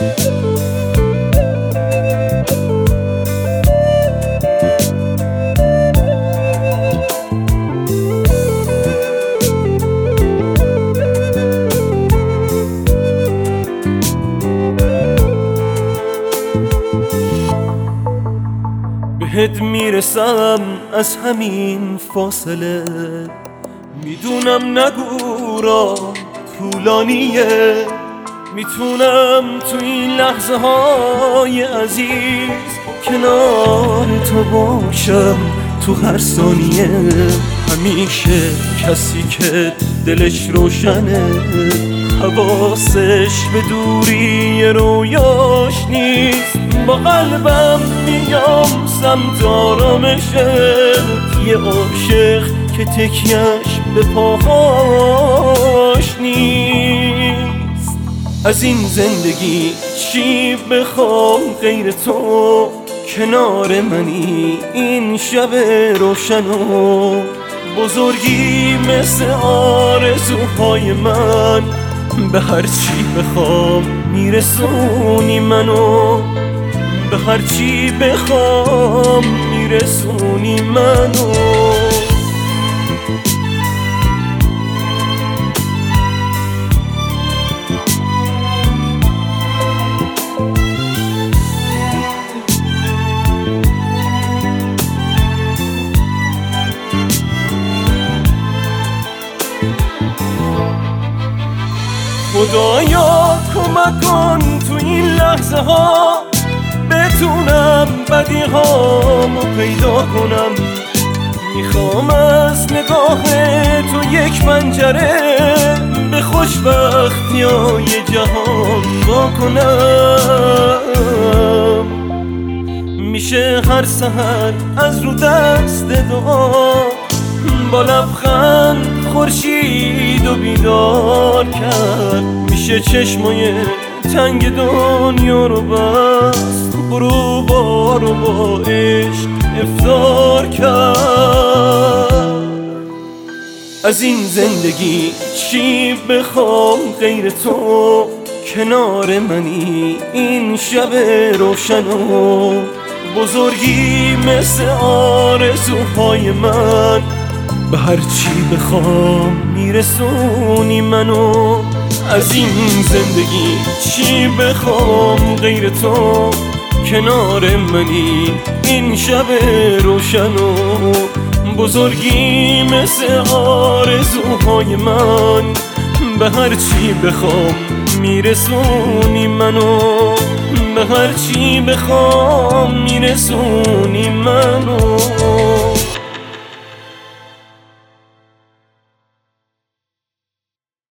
بهت میرسم از همین فاصله، میدونم نگو را طولانیه، میتونم تو این لحظه های عزیز کنار تو باشم تو هر ثانیه. همیشه کسی که دلش روشنه حواسش به دوری رویاش نیست، با قلبم میام سمت آرامشه. یه عاشق که تکیهش به پاهاش نیست. از این زندگی چی بخوام غیر تو، کنار منی این شب روشن و بزرگی مثل آرزوهای من. به هر چی بخوام میرسونی منو، به هر چی بخوام میرسونی منو. خدایا کمک کن تو این لحظه ها بتونم بدیهامو پیدا کنم. میخوام از نگاه تو یک پنجره به خوشبختیای جهان واکنم. میشه هر سحر از رو دست دعا با لبخند خورشید و بیدار کرد. میشه چشمای تنگ دنیا رو بست، غروبا رو با عشق افطار کرد. از این زندگی چی بخوام غیر تو، کنار منی این شب روشن و بزرگی مثل آرزوهای من. به هر چی بخوام میرسونی منو. از این زندگی چی بخوام غیر تو، کنار منی این شب روشن و بزرگی مثل آرزوهای من. به هر چی بخوام میرسونی منو، به هر چی بخوام میرسونی منو.